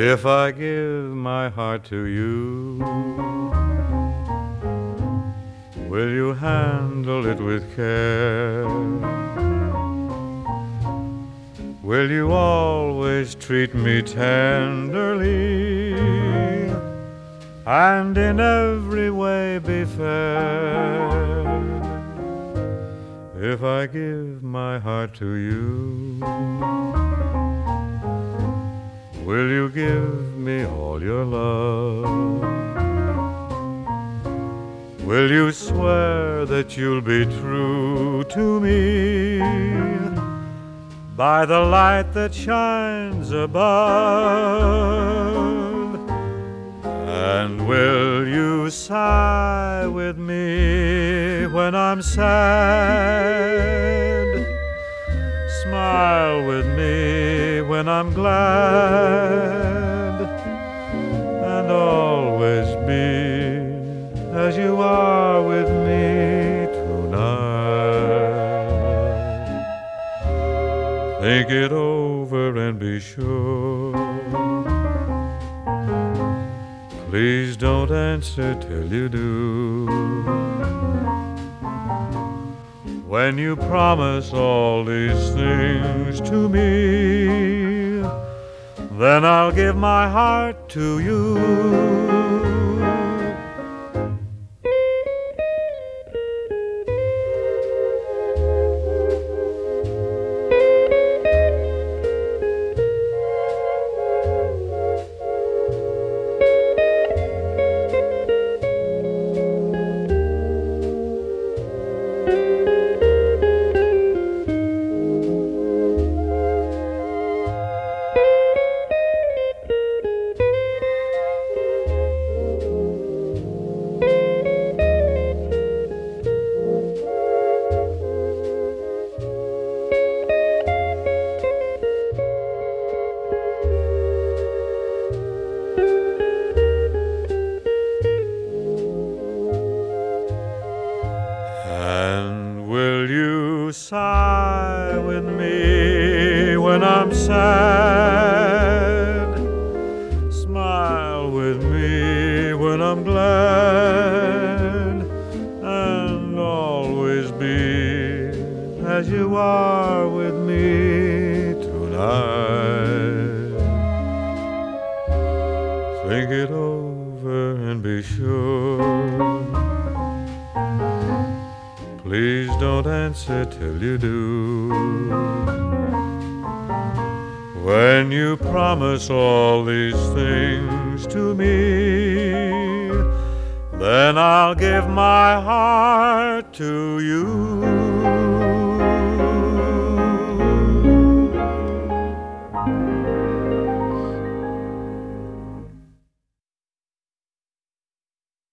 If I give my heart to you, will you handle it with care? Will you always treat me tenderly and in every way be fair? If I give my heart to you, will you give me all your love? Will you swear that you'll be true to me by the light that shines above? And will you sigh with me when I'm sad? Smile with me when I'm glad, and always be as you are with me tonight. Think it over and be sure. Please don't answer till you do. When you promise all these things to me, then I'll give my heart to you. And will you sigh with me when I'm sad? Smile with me when I'm glad, and always be as you are with me tonight. Think it over and be sure. Please don't answer till you do. When you promise all these things to me, then I'll give my heart to you.